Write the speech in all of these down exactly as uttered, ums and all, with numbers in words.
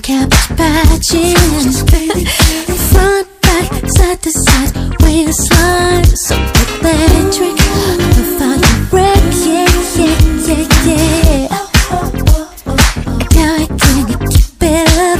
cabbage patching. Front, back, side to side, way to slide. So electric, without the break, yeah, yeah, yeah, yeah. Now I can't keep it up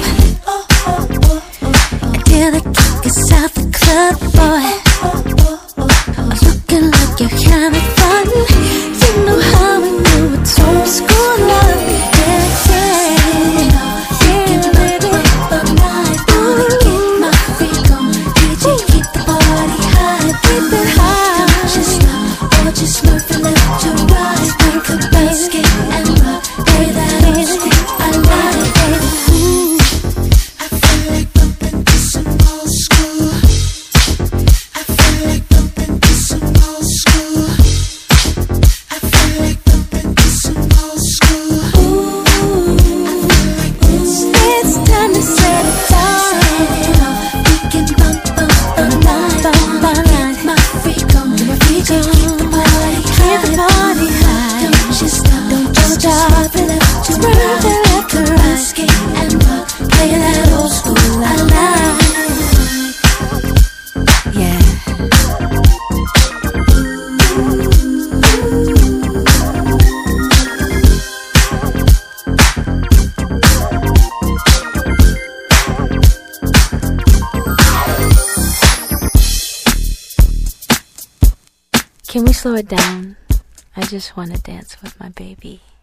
until I kick us out the club, boy. Looking like you're having fun. You know how we do it's old school love, yeah, yeah. Yeah, baby, all night, wanna get my freak on. D J, keep the party high, keep it high. Just stop or just move from left to right. Break the bass, get and rock, play that old school I like, baby. I feel like bumping to some old school. I feel like bumping to some old school. I feel like bumping to some old school. Ooh, I feel like it's, it's time to set it down. We can bump, bump, all night, bump, all night. My freak on, D J, keep the party high, keep the party high. Don't you stop, don't you stop. From left to right, left to right. Skate and rock, play that old school I like. Yeah. Can we slow it down? I just want to dance with my baby.